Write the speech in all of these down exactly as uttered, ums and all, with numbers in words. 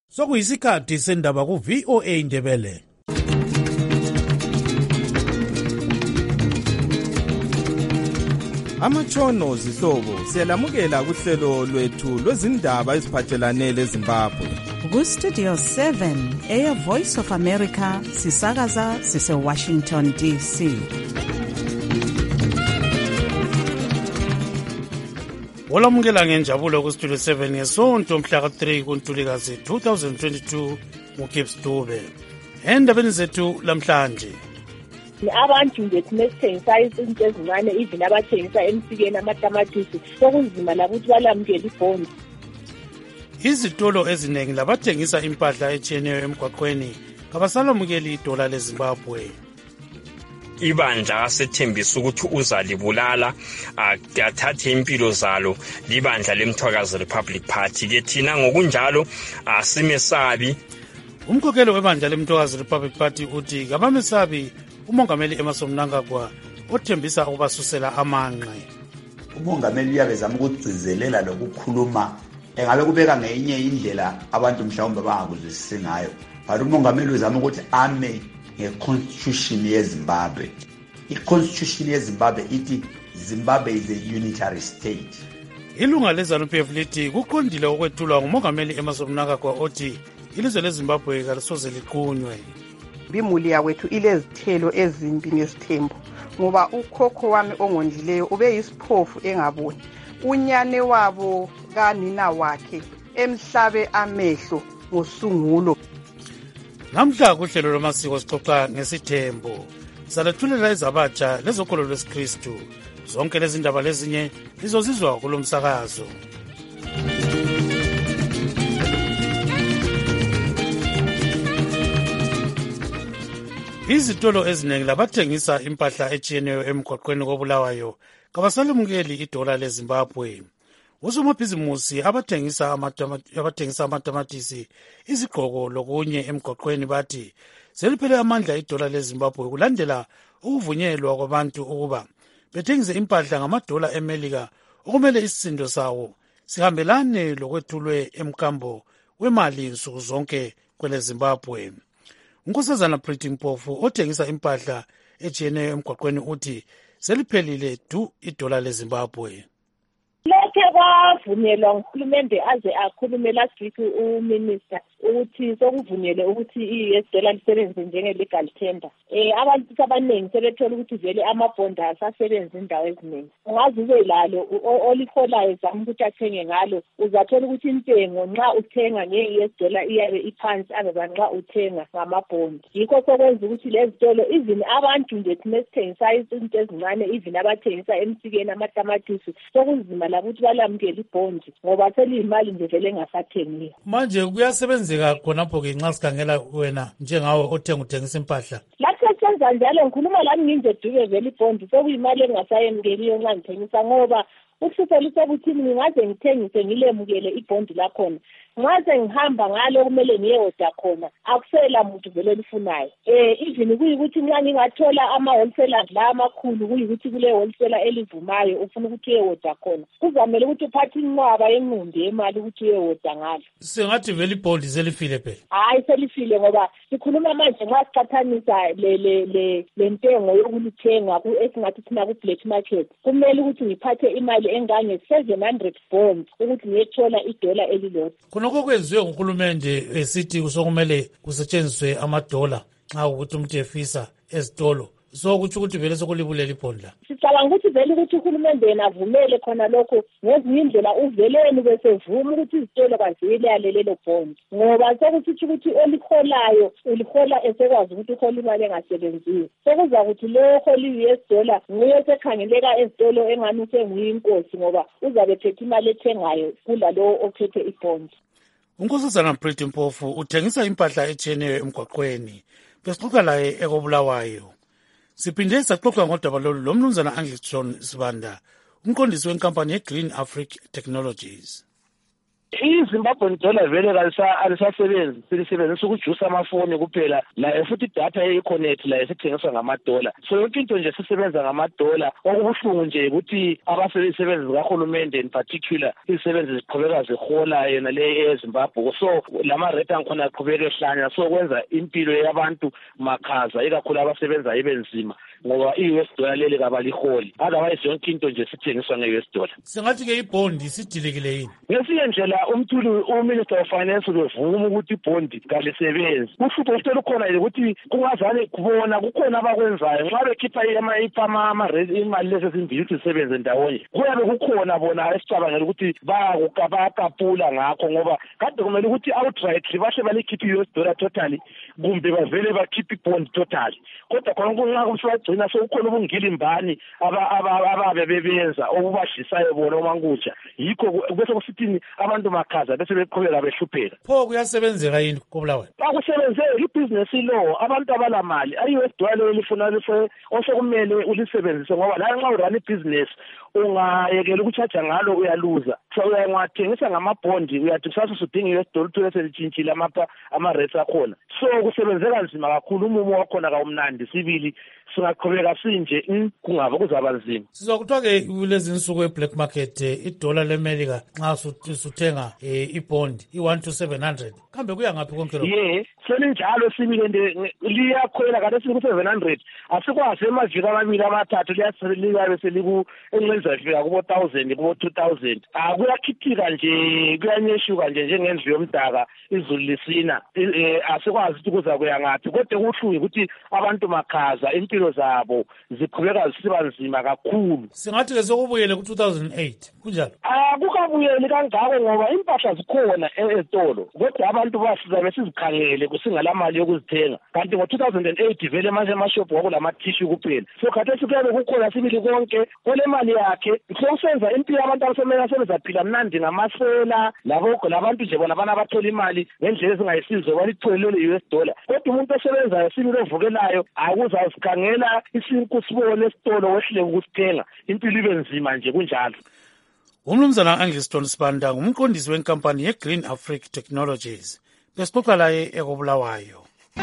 Sokuyisikhathi sendaba ku V O A Ndebele. Amatshono zihlobo siyalamukela kuhlelo lwethu lwezindaba eziphathelane leZimbabwe. Ku Studio seven eya Voice of America sisakaza sise Washington D C. Olamukela ngenjabulo ku Studio seven ngesonto mhla ka three kuNtulikazi twenty twenty-two uGibbs Dube. Endabeni zethu lamhlanje. Abantu nje nesithengisa izinto ezincane even abathengisa emsikeni amatamatisi sokunzima lakuthi balamukele ibhondi. Izitolo eziningi labathengisa impahla etshiyeneyo emgwaqweni kabasalamukeli idola leZimbabwe. Ibandla asethembisa ukuthi uzalibulala athathe impilo zalo libandla leMthwakazi Republic Party ke thina ngokunjalo asimesabi. Umkhokheli webandla leMthwakazi Republic Party uthi kabamesabi umongameli Emmerson Mnangagwa othembisa ukubasusela amanqe. Umongameli uyabezama ukugcizelela lokukhuluma engabe kubeka ngenye indlela abantu mhlawumbe bangakuzwisisi ngayo. But umongameli uzama ukuthi ame ngeconstitution yeZimbabwe. I-constitution yeZimbabwe ithi Zimbabwe is a unitary state. Ilunga leZANU-P F lithi kuqondile ukwethulwa ngumongameli Emmerson Mnangagwa othi ilizwe leZimbabwe kalisoze liqunywe. Bimuli yakwethu ilezithelo ezimbi ngesithembu ngoba ukhokho wami ongondlileyo ube yisiphofu engaboni. Unyane wabo kanina wakhe emhlabe amehlo ngosungulo. Namhla kuhlelo lwamasiko sixoxa ngesithembu. Salethulela izabatsha lezokholo lwesikristu. Zonke lezi ndaba lezinye lizozizwa kulomsakazo. Izitolo eziningi labathengisa impahla etshiyeneyo emgwaqweni koBulawayo kabasalamukeli idola leZimbabwe. Usomabhizimusi abathengisa abathengisa amatamatisi, izigqoko lokunye emgwaqweni bathi seliphele amandla idola leZimbabwe kulandela ukuvunyelwa kwabantu ukuba bethengise impahla ngamadola eMelika okumele isisindo sawo sihambelane lokwethulwe emkambo wemali nsuku zonke kwele Zimbabwe. Unkosazana Pretty Mpofu othengisa impahla etshiyeneyo emgwaqweni uthi seliphelile du idola leZimbabwe. Lokhe kwavunyelwa nguhulumende aze akhulume last week uminister ukuthi sokuvunyelwe ukuthi i-U S dollar lisebenze njenge-legal tender. Eh abantu abaningi sebethola ukuthi vele amabhondi asasebenza indawo eziningi. Ungaze ube lalo oliholayo zama ukuthi athenge ngalo uzathola ukuthi intengo nxa uthenga nge-U S dollar iyabe iphansi azoba nxa uthenga ngamabhondi. Yikho sokwenza ukuthi lezi zitolo even abantu nje nesithengisa izinto ezincane even abathengisa emsikeni amatamatisi sokunzima lakuthi balamukele ibhondi ngoba seliyimali nje vele engasathengiyo. Manje kuyasebenzeka khonapho ke nxa sikhangela wena njengawe othenga uthengisa impahla. Lapho senza njalo ngikhuluma lami nginje Dube vele ibhondi sekuyimali engasayemukeliyo nxa ngithengisa ngoba uhlupho lusokuthi ngingaze ngithengise ngilemukele ibhondi lakhona. Ngaze ngihamba ngalo kumele ngiyeoda khona akusela muntu vele lifunayo. Eh even kuyikuthi nxa ngingathola ama wholesalers la amakhulu kuyikuthi kule wholesaler elivumayo ufuna ukuthi uyeoda khona. Kuzamela ukuthi uphathe inqwaba yenqumbi yemali ukuthi uyeoda ngalo. Sengathi vele ibhondi selifile phela. Hayi selifile ngoba sikhuluma manje nxa siqhathanisa le le le lentengo yokulithenga ku esingathi thina ku black market. Kumele ukuthi ngiphathe imali engange seven hundred bonds ukuthi ngiyethola idola elilodwa. Khonokho kwenziwe nguhulumende esithi kusokumele kusetshenziswe amadola nxa ukuthi umuntu efisa ezitolo. So kuthi ukuthi vele sokulibulela ibhondi la. Sicabanga ukuthi vele ukuthi uhulumende yena avumele khona lokho ngezinye indlela uveleni bese vuma ukuthi izitolo kaziyelele lelo bhondi. Ngoba sokuthi ukuthi oliholayo ulihola esekwazi ukuthi uhola imali engasebenziyo. Sokuza ukuthi lo hola i-U S dollar nguye sekhangeleka ezitolo engani senguyinkosi ngoba uzabe phethe imali ethengayo kulalo ophethe ibhondi. Unkosazana Pretty Mpofu uthengisa impahla etshiyeneyo emgwaqweni. Besixoxa laye ekoBulawayo. Siphinde saxoxa ngodaba lolu lomnumzana Anglican Sibanda, umqondisi wenkampani yeGreen Africa Technologies. iZimbabwean dollar vele alisasebenzi silisebenzisa ukujusa amafoni kuphela la futhi idatha ye-connect la esithengiswa ngamadola. So yonke into nje sisebenza ngamadola. Okubuhlungu nje ukuthi abasebenzi zikahulumende in particular izisebenzi ziqhubeka zihola yena le eZimbabwe. So lama rate angikhona aqhubeka ehlanya so kwenza impilo yabantu makhaza ikakhulu abasebenza ibe nzima ngoba i-U S dollar leli kabaliholi. Otherwise yonke into nje sithengiswa nge-U S dollar. Singathi ke ibond isidilikile yini? Ngesinye ndlela umthuli uMinister of Finance ubevuma ukuthi ibond kalisebenzi. Uhlupho olukhulu khona ukuthi kungazane kubona kukhona abakwenzayo nxa bekhipha ama imali lezi ezimbili ukuthi zisebenze ndawonye. Kuyabe kukhona bona esicabangela ukuthi bayakapula ngakho ngoba kade kumele ukuthi outright bashe balikhipha i-U S dollar totally kumbe bavele bakhipha ibond total. Kodwa khona kunxa kusagcina sokukhona ubungilimbani ababe bebenza okubadlisayo bona omankutsha. Yikho bese kusithini abantu makhaza bese beqhubeka behlupheka. Pho kuyasebenzeka yini koBulawayo? Akusebenzeki ibusiness law abantu abalamali i-U S dollar lifuna life osokumele ulisebenzise ngoba la nxa urun ibusiness ungayekela ukuchaja ngalo uyaluza. So uyangathengisa ngamabhondi uyathi kusasa usudinga i-U S dollar uthola selitshintshile amapha ama-rates akhona. So kusebenzeka nzima kakhulu umumo wakhona kawumnandi sibili singaqhubeka sinje kungaba kuzaba nzima. Sizokuthiwa ke kulezi insuku e-black market idola leMelika nxa usuthenga ibond i-one to seven hundred kambe kuya ngaphi konke lokho? Ye selinjalo sibili nje liyakhwela kade siku seven hundred asikwazi emaviki amabili amathathu liyabe seliku enqenza fika kubo one thousand kubo two thousand. Akuyakhithika nje kuyanyeshuka nje njengendlu yomdaka izulu lisina asikwazi ukuthi kuza kuya ngaphi kodwa kuhlungu ukuthi abantu makhaza impilo zabo ziqhubeka zisiba nzima kakhulu. Singathi ke sokubuyele ku two thousand eight kunjalo? Akukabuyeli kangako ngoba impahla zikhona ezitolo kodwa abantu basiza besizikhangele kusingalamali yokuzithenga kanti ngo two thousand eight vele manje amashop wakulama tissue kuphela. So khathesi kuyabe kukhona sibili konke kole mali yakhe sokusenza impilo abantu abasemele asebezaphila mnandi ngamasela labo labantu nje bona bana bathola imali ngendlela ezingayisizo balithole le-U S dollar. Kodwa umuntu osebenzayo sibili ovukelayo akuzazikhangela isinku sibone esitolo wehleke ukusithenga impilo ibe nzima nje kunjalo. Umnumzana Angliston Sibanda ngumqondisi wenkampani ye-Green Africa Technologies. Besixoxa laye ekoBulawayo.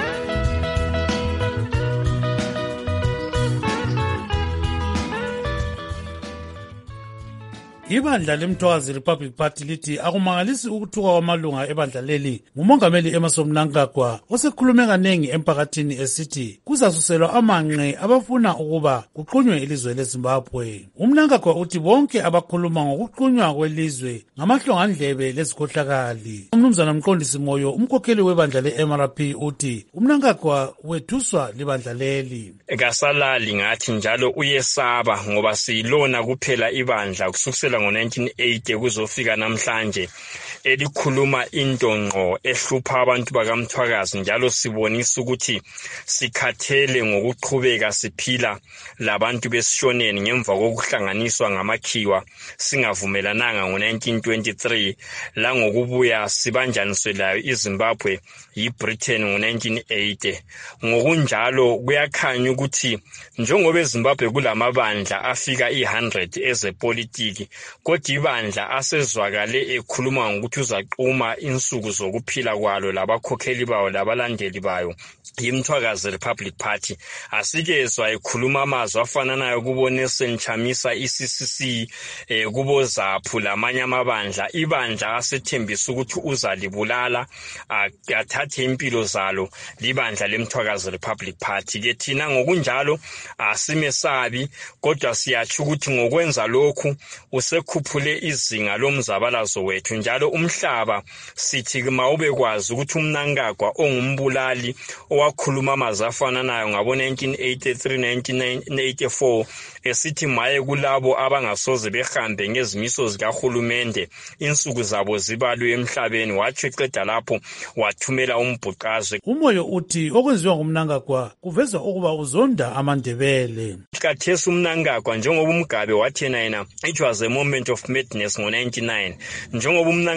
Ibandla lemthwakazi Republic Party lithi akumangalisi ukuthuka kwamalunga ebandla leli ngumongameli Emmerson Mnangagwa osekhulume kanengi emphakathini esithi kuzasuselwa amanqe abafuna ukuba kuqunywe ilizwe leZimbabwe. uMnangagwa uthi bonke abakhuluma ngokuqunywa kwelizwe ngamahlongandlebe lezikhohlakali. Umnumzana Mqondisi Moyo umkhokheli webandla le-M R P uthi uMnangagwa wethuswa libandla leli. Kasalali ngathi njalo uyesaba ngoba siyilona kuphela ibandla kusukela ngo nineteen eighty kuzofika namhlanje elikhuluma into ngqo ehlupha abantu bakamthwakazi njalo sibonisa ukuthi sikhathele ngokuqhubeka siphila labantu besishoneni ngemva kokuhlanganiswa ngamakhiwa singavumelananga ngo nineteen twenty-three la ngokubuya sibanjaniswe layo iZimbabwe yiBritain ngo nineteen eighty. Ngokunjalo kuyakhanya ukuthi njengoba eZimbabwe kulamabandla afika one hundred ezepolitiki kodwa ibandla asezwakale ekhuluma ngokuthi uzaquma insuku zokuphila kwalo labakhokheli bawo labalandeli bayo yiMthwakazi Republic Party. Asikezwa ekhuluma amazwi afananayo kubo Nelson Chamisa I-C C C eh, kubo Zaphu lamanye amabandla. Ibandla asethembisa ukuthi uzalibulala athathe impilo zalo libandla leMthwakazi Republic Party. Ke thina ngokunjalo asimesabi kodwa siyatsho ukuthi ngokwenza lokhu usekhuphule izinga lomzabalazo wethu njalo umhlaba sithi mawube kwazi ukuthi uMnangagwa ongumbulali owakhuluma amazwi afananayo ngabo nineteen eighty-three nineteen eighty-four esithi maye kulabo abangasoze behambe ngezimiso zikahulumende insuku zabo zibalwe emhlabeni wathi eqeda lapho wathumela umbhuqazwe. Umoyo uthi okwenziwa nguMnangagwa kuveza ukuba uzonda amaNdebele. Khathesi uMnangagwa njengoba uMgabe wathena yena it was a moment of madness ngo ninety-nine njengoba uMnangagwa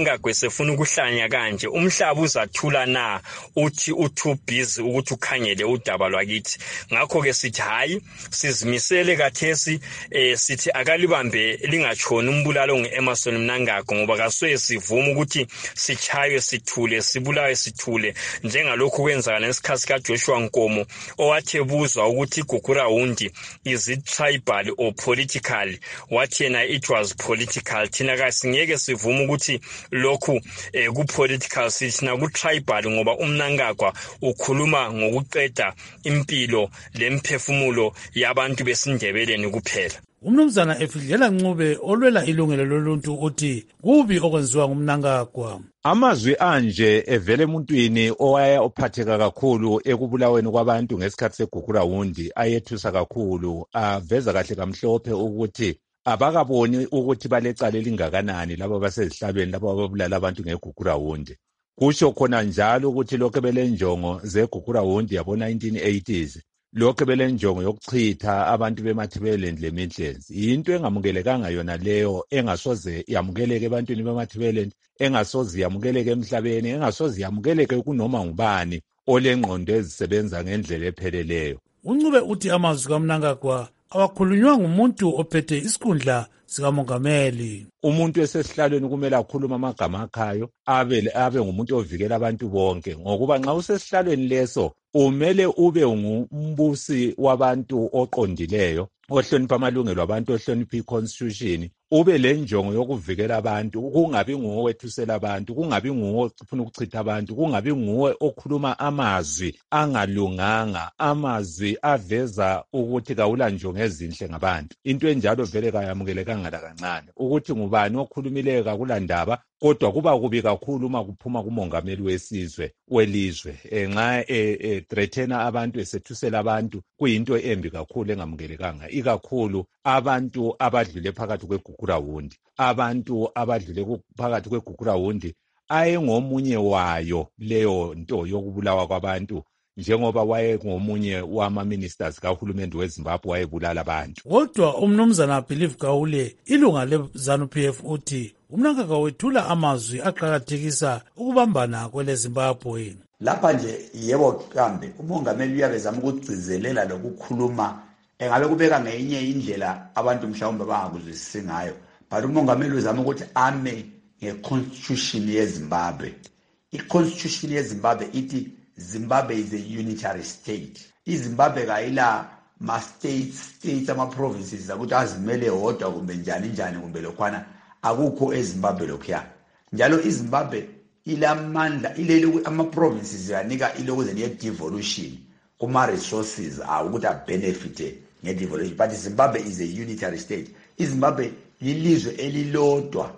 uMnangagwa sefuna ukuhlanya kanje umhlaba uzathula na uthi u-too busy ukuthi ukhangele udaba lwakithi. Ngakho ke sithi hayi sizimisele kathesi eh sithi akalibambe lingatshoni umbulalo ngeEmmerson Mnangagwa ngoba kaswe sivuma ukuthi sichaywe sithule sibulawe sithule njengalokho kwenzakala ngesikhathi kaJoshua Nkomo owathi buzwa ukuthi Gugurawundi is it tribal or political, wathi yena it was political. Thina kasingeke sivuma ukuthi lokhu eh, ku political sithi na ku tribal ngoba uMnangagwa ukhuluma ngokuqeda impilo lemphefumulo yabantu besindebeleni kuphela. Umnumzana Efidlela Ncube olwela ilungelo loluntu uthi kubi okwenziwa nguMnangagwa. Amazwi anje evele emuntwini owaya ophatheka kakhulu ekubulaweni kwabantu ngesikhathi segugurawundi ayethusa kakhulu, aveza kahle kamhlophe ukuthi abakaboni ukuthi balecala elingakanani labo basezihlabeni labo ababulala abantu ngegugurawundi. Kusho khona njalo ukuthi lokho belenjongo zegugurawundi yabo nineteen eighties lokho belenjongo yokuchitha abantu bemathibeleni lemidlenzi. Into engamukelekanga yona leyo, engasoze yamukeleke ebantwini bemathibeleni, engasoze yamukeleke emhlabeni, engasoze yamukeleke kunoma ngubani olengqondo ezisebenza ngendlela epheleleyo. Uncube uthi amazwi kaMnangagwa awakhulunywa ngumuntu ophethe isikhundla sikamongameli. Umuntu esesihlalweni kumele akhuluma amagama akhayo, abe abe ngumuntu ovikela abantu bonke, ngokuba nxa usesihlalweni leso umele ube ngumbusi wabantu oqondileyo, ohlonipha amalungelo abantu, ohlonipha iconstitution, ube lenjongo yokuvikela abantu, kungabi nguwe wethusela abantu, kungabi nguwe ofuna ukuchitha abantu, kungabi nguwe okhuluma amazwi angalunganga, amazwi aveza ukuthi kawula njongo ezinhle ngabantu. Into enjalo vele kayamukelekanga kancane. Ukuthi ngubani okhulumileyo kakulandaba, kodwa kuba kubi kakhulu uma kuphuma kumongameli wesizwe welizwe enxa e threatena abantu esethusela abantu, kuyinto embi kakhulu engamukelekanga, ikakhulu abantu abadlule phakathi kwegugurawundi, abantu abadlule phakathi kwegugurawundi ayengomunye wayo leyo nto yokubulawa kwabantu, njengoba waye ngomunye wama-ministers kahulumende weZimbabwe wayebulala abantu. Kodwa umnumzana Believe Gawule ilunga le-ZANU-P F uthi uMnangagwa wethula amazwi aqhakathekisa ukubambana kwele Zimbabwe. Lapha nje yebo kambe umongameli uyabezama ukugcizelela lokukhuluma engabe kubeka ngenye indlela abantu mhlawumbe bangakuzwisisi ngayo, but umongameli uzama ukuthi ame ngeconstitution yeZimbabwe. I-constitution yeZimbabwe ithi Zimbabwe is a unitary state. iZimbabwe kayila ma states states ama provinces ukuthi azimele hodwa kumbe njani njani kumbe lokhwana, akukho eZimbabwe lokhuya. Njalo iZimbabwe ilamandla ileli ama provinces yanika ilokuze ne devolution kuma resources ukuthi a benefit nge devolution, but Zimbabwe is a unitary state. iZimbabwe lilizwe elilodwa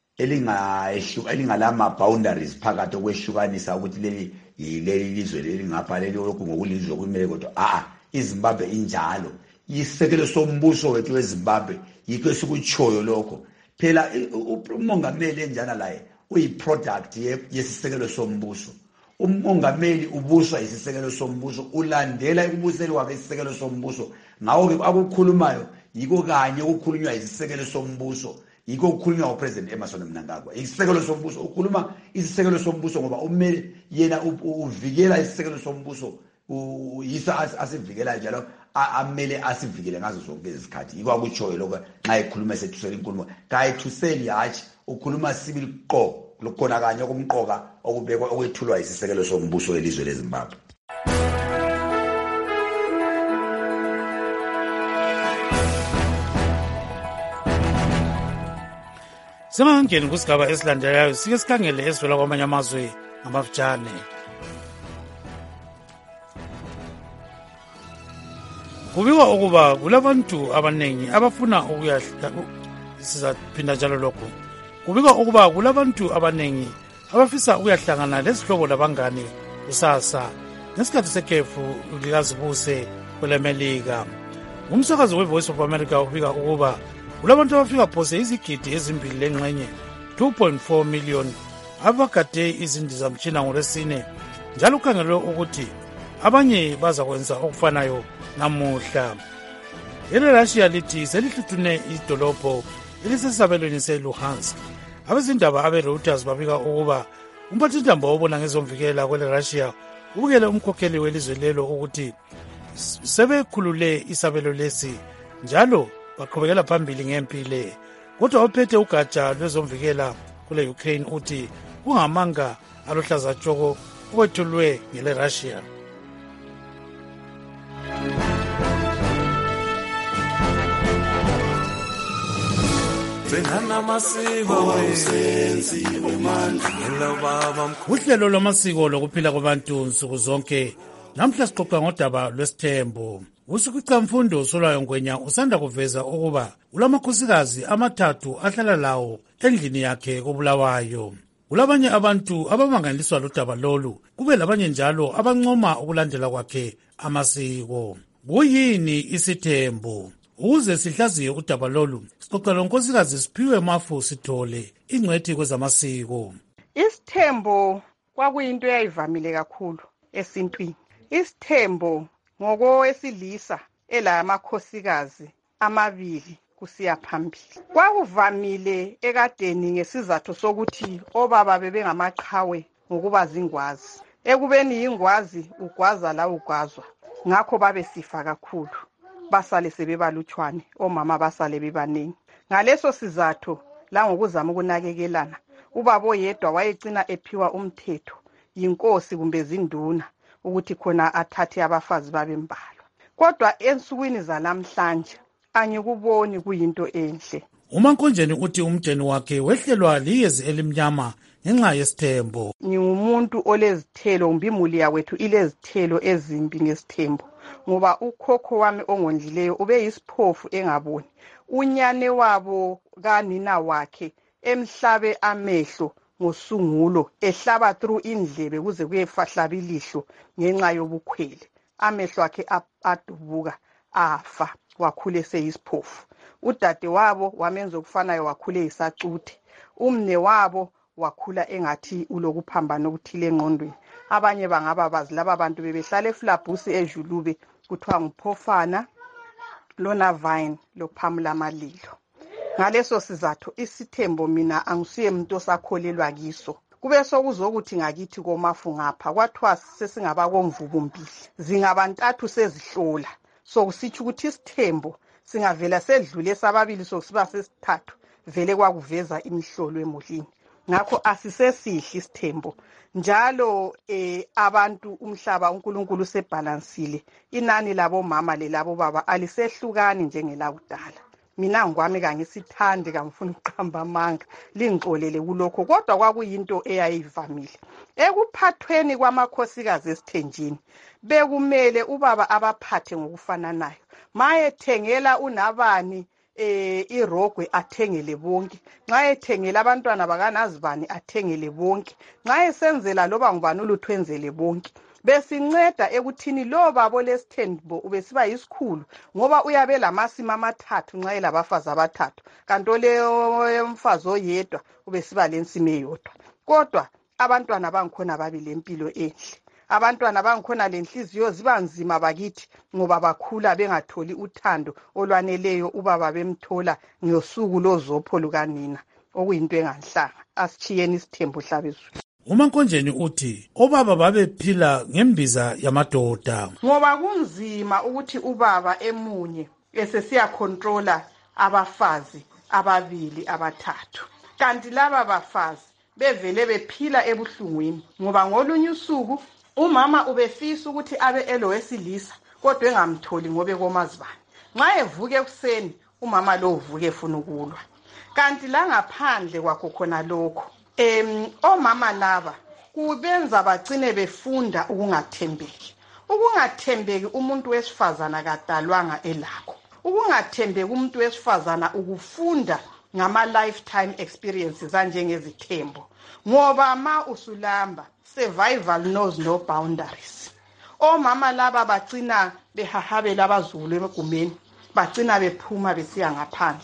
elinga elingalama boundaries phakathi okwehlukanisa ukuthi leli yileli lizwe leli ngapha leli lokhu ngokulizwe kumele kodwa a iZimbabwe injalo. Isekelo sombuso wethu weZimbabwe yikho sikuchoyo lokho. Phela umongameli enjana laye uyiproduct yesisekelo sombuso. Umongameli ubuswa isisekelo sombuso, ulandela ukubusela kwakhe isisekelo sombuso. Ngawo ke akukhulumayo yiko kanye ukukhulunywa isisekelo sombuso, yiko ukukhulunywa uPresident Emmerson Mnangagwa. Isisekelo sombuso ukhuluma isisekelo sombuso ngoba umele yena uvikela isisekelo sombuso, uyisa asivikela njalo amele asivikele ngazo zonke izikhathi. Yiko akuchoyo lokho nxa ekhuluma esethusela inkulumo kayithuseli hathi ukhuluma sibili qo lokhona kanye okumqoka okubekwa okwethulwa isisekelo sombuso elizwe leZimbabwe. Semangeni kusigaba esilandelayo sike sikhangele esivela kwamanye amazwe ngamafutshane. Kubikwa ukuba kulabantu abanengi abafuna ukuyahla sizaphinda njalo lokho. Kubikwa ukuba kulabantu abanengi abafisa ukuyahlangana lesihlobo labangani kusasa ngesikhathi sekhefu likazibuse kwelemelika. Umsakazo weVoice of America ubika ukuba kulabantu abafika phose izigidi ezimbili lengxenye two point four million abakade izindizamtshina ngolwesine, njalo kukhangelwe ukuthi abanye bazakwenza okufanayo namuhla. EleRussia lithi selihluthune idolobho elisesabelweni seLuhansk abezindaba abe-Reuters babika ukuba umphathintambo obona ngezomvikela kwele Russia ubukele umkhokheli welizwe lelo ukuthi sebekhulule isabelo lesi njalo baqhubekela phambili ngempi le. Kodwa ophethe ugatsha lwezomvikela kule Ukraine uthi kungamanga aluhlaza tshoko okwethulwe ngele Russia. Uhlelo lwamasiko lokuphila kwabantu nsuku zonke namhla sixoxa ngodaba lwesithembo. Usukwicamfundo Solwayo Ngwenya usanda kuveza ukuba ulamakhosikazi amathathu ahlala lawo endlini yakhe koBulawayo. Kulabanye abantu abamangaliswa ludaba lolu, kube labanye njalo abancoma ukulandela kwakhe amasiko. Kuyini isithembo? Ukuze sihlaziye udaba lolu, sixoxa lonkosikazi Siphiwe Mafu Sithole, ingcwethi kwezamasiko. Isithembo kwakuyinto eyayivamile kakhulu esintwini. Isithembo ngokowesilisa elamakhosikazi amabili kusiya phambili. Kwakuvamile ekadeni ngesizathu sokuthi obaba bebengamaqhawe ngokuba zingwazi. Ekubeni ingwazi ugwaza la ugwazwa. Ngakho babe sifa kakhulu. Basale sebebalutshwane, omama basale bebaningi. Ngaleso sizathu la ngokuzama ukunakekelana, ubaba oyedwa wayecina ephiwa umthetho yinkosi kumbe zinduna ukuthi khona athathe abafazi babembalwa. Kodwa ensukwini zalamhlanje angikuboni kuyinto enhle. uMankonjeni uthi umdeni wakhe wehlelwa liyezi elimnyama ngenxa yesithembo. Ngingumuntu olezithelo, umbimuli yakwethu ilezithelo ezimbi ngesithembo. Ngoba ukhokho wami ongondlileyo ube yisiphofu engaboni. Unyane wabo kanina wakhe emhlabe amehlo ngosungulo, ehlaba through indlebe kuze kuyefahlaba ilihlo ngenxa yobukhwele. Amehlo akhe adubuka afa, wakhule seyisiphofu. Udade wabo wamenza okufanayo, wakhule isacuthe. Umne wabo wakhula engathi ulokuphambana okuthile engqondweni. Abanye bangaba bazi laba bantu bebehlala eFlabusi eJulube kuthiwa nguPhofana, Lona Vine, loPhamula Malilo. Ngaleso sizathu isithembo mina angisiye umuntu osakholelwa kiso. Kube sokuzokuthi ngakithi koMafu ngapha kwathiwa sesingaba komvubumbili zingabantathu sezihlola. So kusitsho ukuthi isithembo singavela sedlule sababili sokusiba sesithathu vele kwakuveza imihlolo emulini. Ngakho asisesihle isithembo. Njalo eh abantu umhlaba uNkulunkulu sebalansile. Inani labo mama lelabo baba alisehlukani njengelakudala. Mina ngwami kangisithande kamfuna uqhamba amanga lingixolele kulokho, kodwa kwakuyinto eyayivamile. Ekuphathweni kwamakhosikazi esithenjini bekumele ubaba abaphathe ngokufananayo. Maye thengela unabani eh irogwe athengele bonke, nxa ethengela abantwana bakanazibani athengele bonke, nxa esenzela loba ngubani uluthwenzele bonke. Besinceda ekuthini lo babo lesithembo ubesiba yisikhulu ngoba uyabe lamasima amathathu nxa elabafazi abathathu, kanti le umfazi oyedwa ubesiba lensime eyodwa. Kodwa abantwana bangikhona babile impilo enhle. Abantwana bangikhona lenhliziyo zibanzima bakithi ngoba bakhula bengatholi uthando olwaneleyo ubaba bemthola ngosuku lozopho lukanina, okuyinto enganhlanga. Asichiyeni isithembo hlabezulu. uMankonjeni uthi obaba babephila ngembiza yamadoda. Ngoba kunzima ukuthi ubaba emunye esesiya controller abafazi ababili abathathu. Kanti laba bafazi bevele bephila ebuhlungwini ngoba ngolunye usuku umama ubefisa ukuthi abe elowesilisa kodwa engamtholi ngobe komazibani. Nxa evuke ekuseni umama lo uvuke efuna ukulwa. Kanti la ngaphandle kwakho khona lokho em omama laba kubenza bagcine befunda ukungathembeki. Ukungathembeki umuntu wesifazana kadalwanga elakho. Ukungathembeki umuntu wesifazana ukufunda ngama lifetime experiences anjengezithembo. Ngoba ma usulamba survival knows no boundaries. Omama laba bagcina behahabela abazulu emgumeni, bagcina bephuma besiya ngaphandle.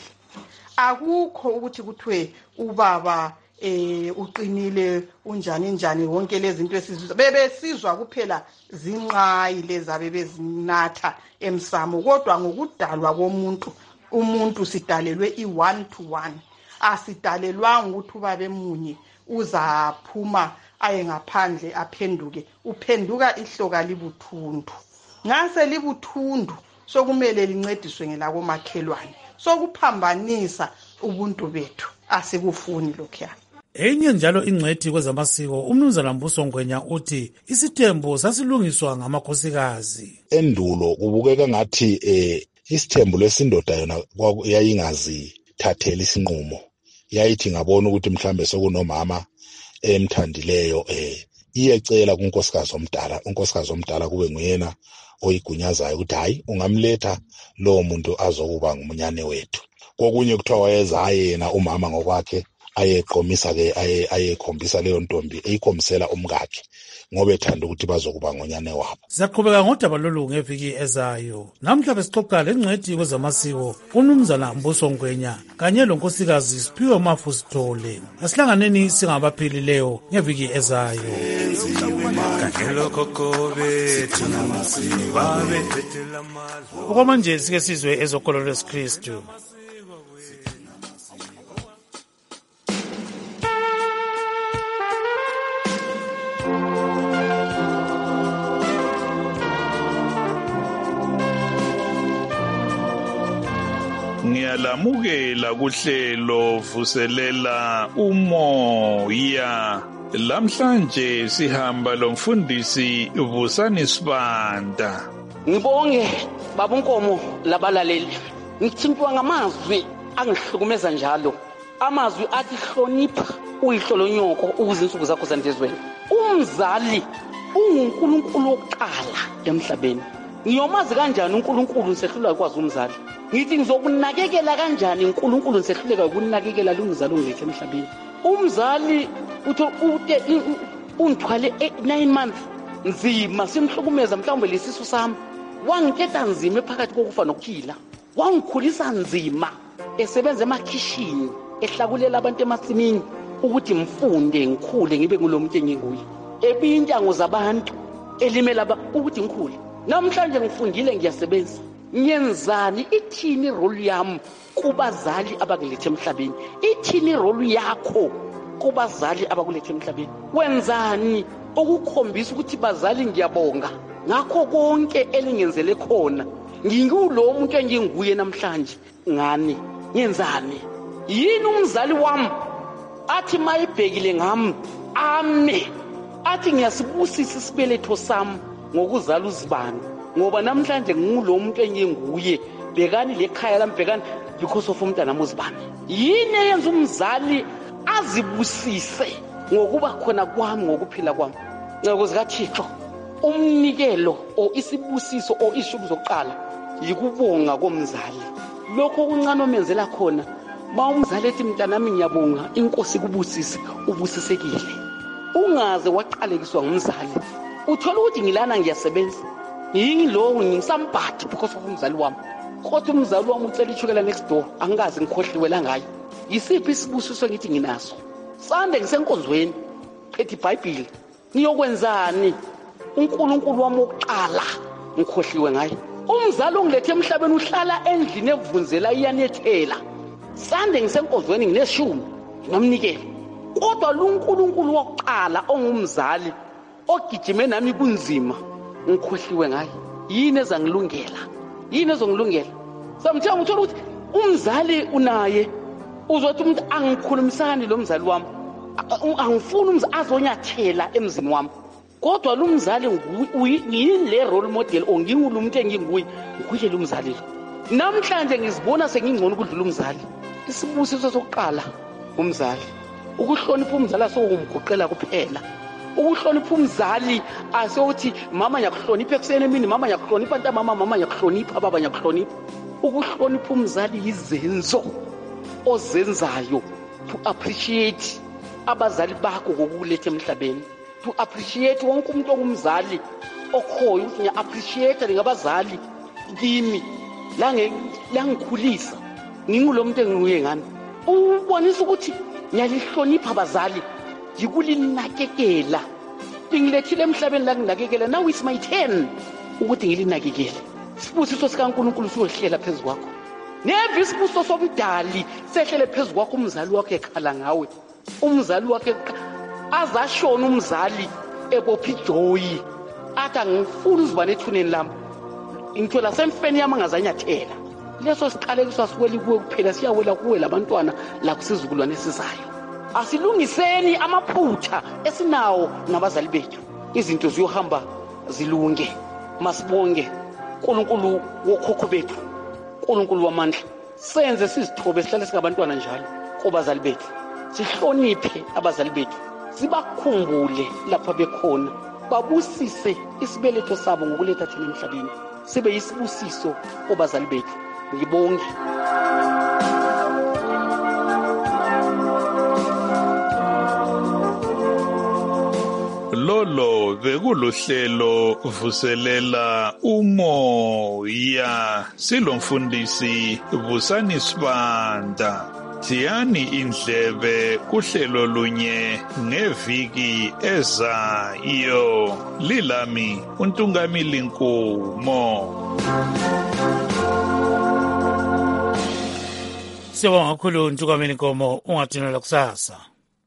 Akukho ukuthi kuthiwe ubaba eh uqinile unjani njani wonke lezi zinto esizizwa bebesizwa kuphela zinqayi lezabe bezinatha emsamo, kodwa ngokudalwa komuntu umuntu sidalelwe i one to one. asidalelwanga ukuthi ubabe munye uzaphuma aye ngaphandle aphenduke, uphenduka ihloka libuthundu. Ngase libuthundu sokumele lincediswe ngelakomakhelwane, sokuphambanisa ubuntu bethu, asikufuni lokho. Enye njalo ingcwethi kwezamasiko umnumzana Mbuso Ngwenya uthi isithembu sasilungiswa ngamakhosikazi. Endulo kubukeka ngathi eh isithembu lesindoda yona yayingazithathela isinqumo, yayithi ngabona ukuthi mhlambe sokunomama emthandileyo eh iyecela kunkosikazi omdala, unkosikazi omdala kube nguyena oyigunyazayo ukuthi hayi ungamletha lo muntu azokuba ngumunyane wethu. Kokunye kuthiwa wayeza yena umama ngokwakhe ayeqomisa ke ayekhombisa leyo ntombi eyikhombisela umkakhe ngoba ethanda ukuthi bazokuba ngonyane wabo. Siyaqhubeka ngodaba lolu ngeviki ezayo. Namhla besixoxa lengcwethi kwezamasiko umnumzana Mbuso Ngwenya kanye lonkosikazi Siphiwe Mafusithole. Asihlanganeni singabaphilileyo ngeviki ezayo. Okwamanje sike sizwe ezokholo lwesikristu. Ngiyalamukela kuhlelo vuselela umoya. Lamhlanje sihamba lomfundisi Vusani Sibanda. Ngibonge babunkomo labalaleli. Ngithintwa ngamazwi angihlukumeza njalo. Amazwi athi hlonipha uyihlolonyoko ukuze insuku zakho zandezweni. Umzali unguNkulunkulu wokuqala emhlabeni. Ngiyomazi kanjani uNkulunkulu nisehlulwa ukwazi umzali? Ngithi ngizokunakekela kanjani uNkulunkulu nisehluleka ukunakekela lumzali ongilethe emhlabeni? Umzali utho ute unthwale nine months nzima simhlukumeza mhlawumbe lesisu sami. Wangikhetha nzima phakathi kokufa nokuphila. Wangikhulisa nzima esebenza emakhishini ehlakulela abantu emasimini ukuthi mfunde ngikhule ngibe ngulomuntu enginguye. Ebintango zabantu elimela ukuthi ngikhule. Namhlanje ngifundile ngiyasebenza. Ngiyenzani ithini role yami kubazali abakulethe emhlabeni? Ithini role yakho kubazali abakulethe emhlabeni? Wenzani ukukhombisa ukuthi bazali ngiyabonga ngakho konke elingenzele khona? Ngingulo umuntu enginguye namhlanje. Ngani ngenzani? Yini umzali wami athi mayibhekile ngami ame athi ngiyasibusisa isibeletho sami ngokuzala uzibani ngoba namhlanje ngulo muntu enginguye. Bekani lekhaya lami bekani because of umntana muzibani. Yini eyenza umzali azibusise ngokuba khona kwami ngokuphila kwami? Ngokuzi kaThixo umnikelo o isibusiso o ishubu zokuqala yikubonga komzali. Lokho kuncane omenzela khona ma umzali ethi mntanami ngiyabonga inkosi kubusise ubusisekile. Ungaze waqalekiswa ngumzali. Uthola ukuthi ngilana ngiyasebenza. Yingilo ngisambhathi because of umzali wami. Kodwa umzali wami ucela ichukela next door angikaze ngikhohliwe la ngayo. Yisiphi isibusiso ngithi nginaso? Sande ngisenkonzweni phethe iBhayibheli. Niyokwenzani? uNkulunkulu wami oqala ngikhohliwe ngaye. Umzali ongilethe emhlabeni uhlala endlini evunzela iyanethela. Sande ngisenkonzweni ngineshumi nomnikelo. Kodwa lo uNkulunkulu wokuqala ongumzali ogijime nami kunzima ngikhohliwe ngaye. Yini ezangilungela? Yini ezongilungela? Samthenga uthola ukuthi umzali unaye uzothi umuntu angikhulumisani lo mzali wami. Angifuni umzali azonyathela emzini wami. Kodwa lo mzali ngiyile role model ongingulo umuntu enginguye nguye lo mzali lo. Namhlanje ngizibona sengingcono ukudlula umzali. Isibusiso sokuqala umzali. Ukuhlonipha umzali asowumgoqela kuphela. Ukuhlonipha umzali asokuthi mama ngiyakuhlonipha ekuseni emini, mama ngiyakuhlonipha ntamama, mama ngiyakuhlonipha, baba ngiyakuhlonipha. Ukuhlonipha umzali yizenzo ozenzayo to appreciate abazali bakho ngokuletha emhlabeni. To appreciate wonke umuntu ongumzali okhoyo ukuthi ngiya appreciate ngabazali kimi la ngikhulisa ngingulo muntu enginuye ngani. Ubonisa ukuthi ngiyalihlonipha abazali yikulinakekela. Ngilethile emhlabeni la nginakekela. Now it's my turn ukuthi ngilinakekele. Sibusiso sikaNkulunkulu siyohlela phezulu kwakho. neva isibuso somdali sehlele phezu kwakho umzali wakhe ekhala ngawe umzali wakhe azashona umzali ebophi joyi athi angifuni uziba nethuneni lami ngithola semfeni yami angazanyathela leso siqalekiso siweli kuwe kuphela siyawela kuwe labantwana la kusizukulwane esizayo asilungiseni amaphutha esinawo nabazali bethu izinto ziyohamba zilunge masibonge uNkulunkulu wokhokho bethu uNkulunkulu wamandla senze sizithobe sihlale singabantwana njalo kubazali bethu sihloniphe abazali bethu sibakhumbule lapha bekhona babusise isibeletho sabo ngokuletha thina emhlabeni sibe yisibusiso kubazali bethu ngibonge lolo bekuluhlelo vuselela umoya silomfundisi Busani Sibanda Tiyani indlebe kuhlelo lunye ngeviki ezayo lilami uNtungamili Nkumo. Siyabonga kakhulu Ntungamili Nkumo, ungathinela kusasa.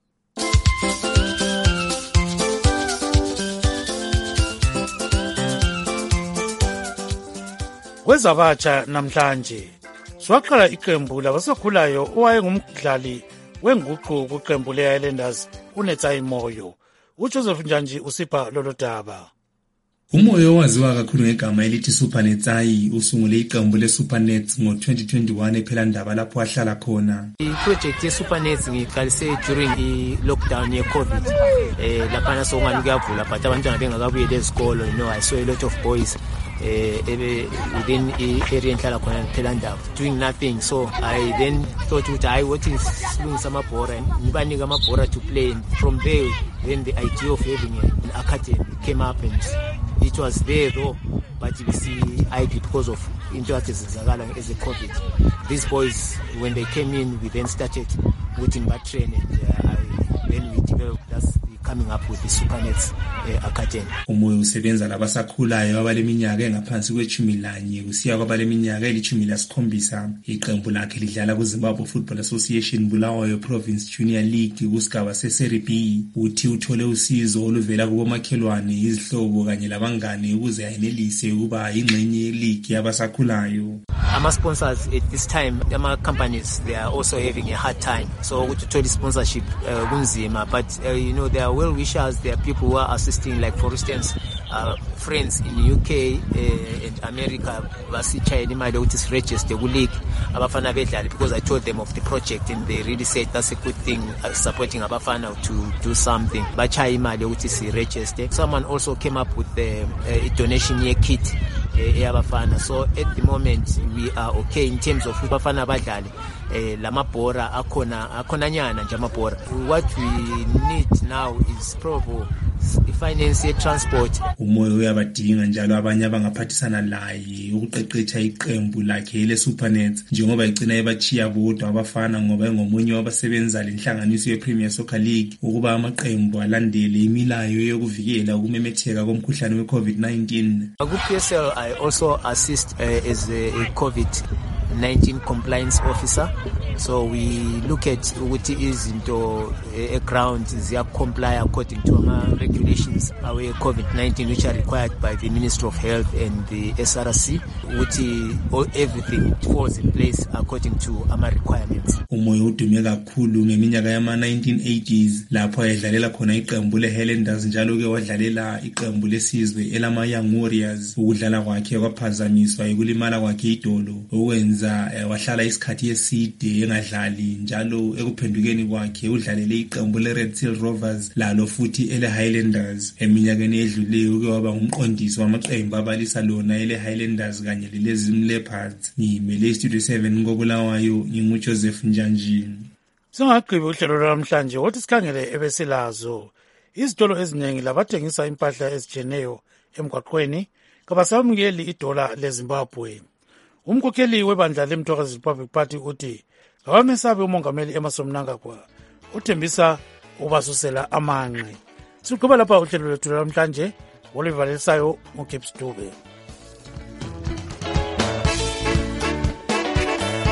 Kwezabatsha namhlanje swaqala iqembu labasakhulayo owayengumdlali wenguqu kuqembu le-Highlanders uNetsayi Moyo. uJoseph Njanji usipha lolo daba. Umoyo waziwa kakhulu ngegama elithi SuperNetsayi usungule iqembu leSuperNets ngo twenty twenty-one ePhelandaba lapho ahlala khona. I-project yeSuperNets ngiqalise during i-lockdown ye-COVID. Eh lapha songani kuyavula but abantwana bengakabuyela esikolo, you know, I saw a lot of boys eh within the area enhlala khona ePhelandaba doing nothing, so I then thought ukuthi I what is silungisa amabhora ngibanika amabhora to play. From there then the idea of having an academy came up, and it was there though, but you see I did because of interactions as a COVID. These boys, when they came in, we then started putting back train, and uh, I, then we developed that's coming up with the SuperNets uh, Academy. Umoyo usebenza labasakhulayo abaleminyaka engaphansi kwechumi lanye kusiya kwabaleminyaka elithumi lasikhombisa. Iqembu lakhe lidlala kuZimbabwe Football Association Bulawayo Province Junior League kusigaba seSerie B. Uthi uthole usizo oluvela kubomakhelwane, izihlobo kanye labangane ukuze ayenelise ukuba ingxenye yeleague yabasakhulayo. Ama sponsors at this time, ama companies, they are also having a hard time. So ukuthi uthole sponsorship uh, kunzima, but uh, you know, there are well wishers, there are people who are assisting, like for instance uh, friends in the U K uh, and America basichayela imali ukuthi is register ku league abafana bedlali, because I told them of the project and they really said that's a good thing, uh, supporting abafana to do something. Bachaya imali ukuthi si register. Someone also came up with the uh, a donation year kit eyabafana. So at the moment we are okay in terms of abafana badlali eh lamabhora akhona akhona nyana nje amabhora. What we need now is probably finance ye transport. Umoyo uyabadinga njalo abanye abangaphathisana laye ukuqeqesha iqembu lakhe leSuperNets njengoba igcina ebachiya bodwa abafana ngoba engomunye wabasebenza lenhlanganiso yePremier Soccer League ukuba amaqembu alandele imilayo yokuvikela ukumemetheka komkhuhlane weCovid nineteen. Ku-P S L I also assist uh, as a, a COVID nineteen compliance officer, so we look at ukuthi izinto e ground ziya comply according to ama regulations awe COVID nineteen which are required by the Ministry of Health and the S R C, ukuthi everything falls in place according to ama requirements. Umoyo udume kakhulu ngeminyaka yama nineteen eighties lapho ayedlalela khona iqembu leHighlanders njalo ke wadlalela iqembu lesizwe elama Young Warriors. Ukudlala kwakhe kwaphazamiswa ekulimala kwakhe idolo okwenza wahlala isikhathi eside engadlali, njalo ekuphendukeni kwakhe udlalele iqembu leRed Seal Rovers lalo futhi eleHighlanders. Eminyakeni edluleyo uke waba ngumqondisi wamaqembu abalisa lona eleHighlanders kanye leleZim Leopards. Ngimele Studio seven ngobulawayo nginguJoseph Njanji. Singagqiba uhlelo lwamhlanje wothi sikhangele ebesilazo. Izitolo eziningi labathengisa impahla ezijeneyo emgwaqweni kabasamukeli idola leZimbabwe. Umkhokheli webandla leMthokozi Republic Party uthi kawamesabe umongameli Emmerson Mnangagwa uthembisa ubasusela amanqe. Sigqiba lapha uhlelo lwethu namhlanje olivalisayo uKips Dube.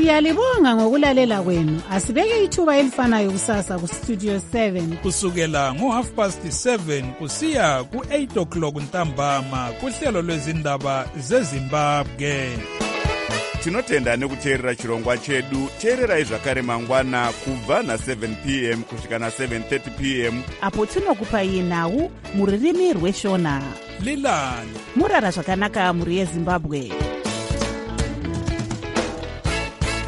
Siyalibonga ngokulalela kwenu. Asibeke ithuba elifanayo kusasa ku Studio seven. Kusukela ngo half past seven kusiya ku eight o'clock ntambama kuhlelo lwezindaba zeZimbabwe. Tinotenda nekuteerera chirongwa chedu. Teererai zvakare mangwana kubva na seven p m kusvika na seven thirty p m apo tinokupai nhau muririmi rweshona. Lilani murara zvakanaka muri yeZimbabwe.